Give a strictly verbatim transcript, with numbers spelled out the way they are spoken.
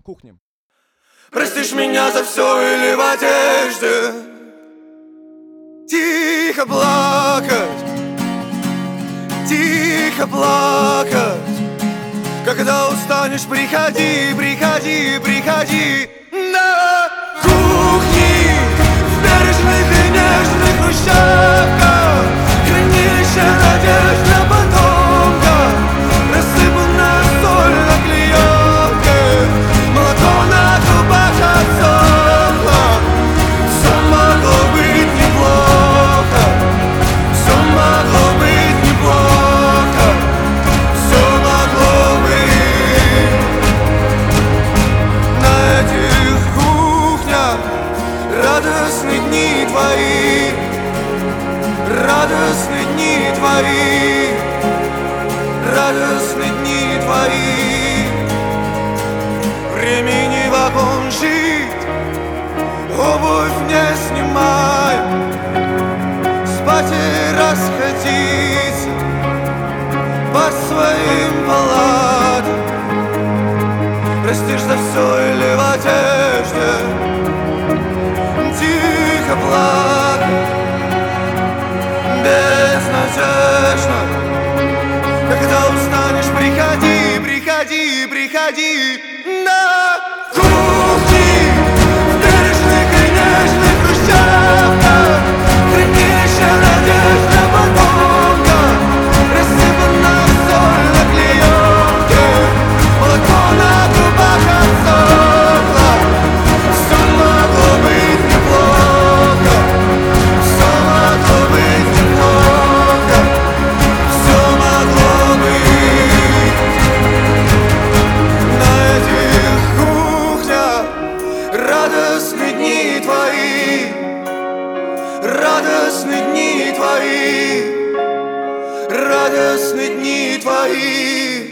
кухне. Простишь меня за все или в одежде тихо плакать, тихо плакать. Когда устанешь, приходи, приходи, приходи на кухне, в бережных и нежных хрущевках, хранилище надежд на потомках, рассыпанная соль на клеенке, молоко на губах отсохло. Все могло быть неплохо, все могло быть неплохо, все могло быть. На этих кухнях радостные дни твои, радостные дни твои, радостные дни твои. Времени вагон жить, обувь не снимай, спать и расходиться по своим палатам. Простишь за все или в одежде тихо плакать, безнадежно. Когда устанешь, приходи, приходи, приходи на кухни, в бережных и нежных хрущевках, хранилище надежд на потомках, рассыпанная соль на клеенке, молоко на губах отсохло. Все могло быть неплохо, все могло быть неплохо, все могло быть. На этих кухнях радостные дни твои, радостные дни твои, радостные дни твои.